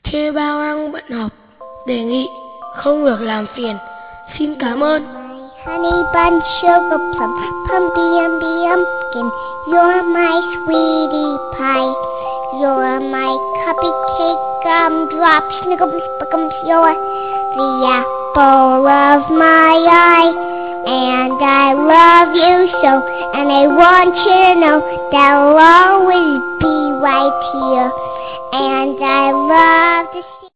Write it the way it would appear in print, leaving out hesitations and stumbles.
Khi Bao đang bận học, đề nghị không được làm phiền. Xin cảm ơn. Honey bun, sugar plum, pumpy pumpkin, you're my sweetie pie. You're my cupcake gumdrop, snickums, spickums, you're the apple of my eye. And I love you so, and I want you to know that I'll always be right here. And I love to